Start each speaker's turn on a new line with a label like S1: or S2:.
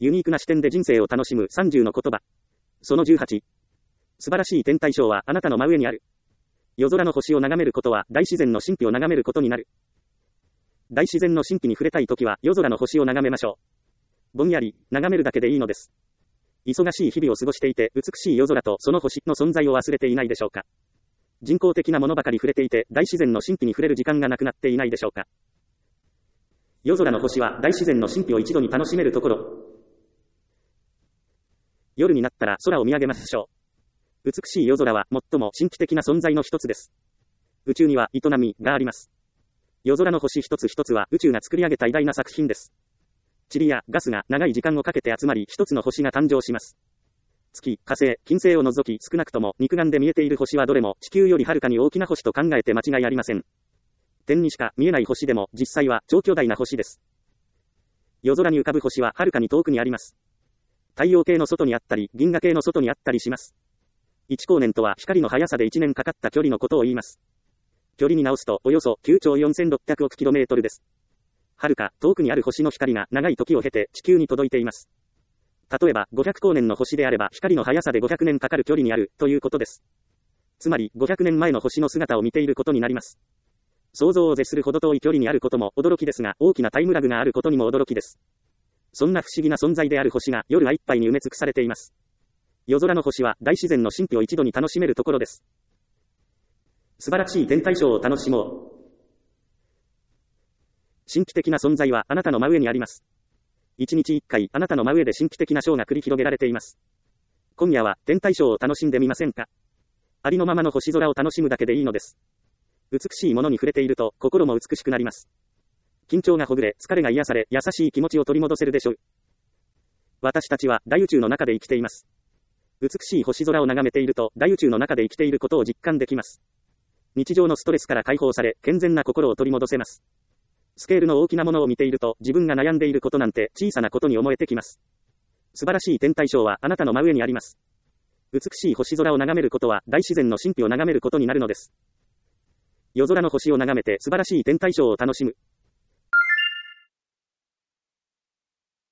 S1: ユニークな視点で人生を楽しむ30の言葉。その18。素晴らしい天体ショーはあなたの真上にある。夜空の星を眺めることは大自然の神秘を眺めることになる。大自然の神秘に触れたいときは夜空の星を眺めましょう。ぼんやり眺めるだけでいいのです。忙しい日々を過ごしていて美しい夜空とその星の存在を忘れていないでしょうか。人工的なものばかり触れていて大自然の神秘に触れる時間がなくなっていないでしょうか。夜空の星は大自然の神秘を一度に楽しめるところ。夜になったら空を見上げましょう。美しい夜空は最も神秘的な存在の一つです。宇宙には営みがあります。夜空の星一つ一つは宇宙が作り上げた偉大な作品です。塵やガスが長い時間をかけて集まり一つの星が誕生します。月、火星、金星を除き少なくとも肉眼で見えている星はどれも地球よりはるかに大きな星と考えて間違いありません。天にしか見えない星でも実際は超巨大な星です。夜空に浮かぶ星ははるかに遠くにあります。太陽系の外にあったり銀河系の外にあったりします。1光年とは光の速さで1年かかった距離のことを言います。距離に直すとおよそ9兆4600億キロメートルです。はるか遠くにある星の光が長い時を経て地球に届いています。例えば500光年の星であれば光の速さで500年かかる距離にあるということです。つまり500年前の星の姿を見ていることになります。想像を絶するほど遠い距離にあることも驚きですが、大きなタイムラグがあることにも驚きです。そんな不思議な存在である星が夜いっぱいに埋め尽くされています。夜空の星は大自然の神秘を一度に楽しめるところです。素晴らしい天体ショーを楽しもう。神秘的な存在はあなたの真上にあります。一日一回あなたの真上で神秘的なショーが繰り広げられています。今夜は天体ショーを楽しんでみませんか。ありのままの星空を楽しむだけでいいのです。美しいものに触れていると心も美しくなります。緊張がほぐれ、疲れが癒され、優しい気持ちを取り戻せるでしょう。私たちは大宇宙の中で生きています。美しい星空を眺めていると大宇宙の中で生きていることを実感できます。日常のストレスから解放され、健全な心を取り戻せます。スケールの大きなものを見ていると自分が悩んでいることなんて小さなことに思えてきます。素晴らしい天体ショーはあなたの真上にあります。美しい星空を眺めることは大自然の神秘を眺めることになるのです。夜空の星を眺めて素晴らしい天体ショーを楽しむ。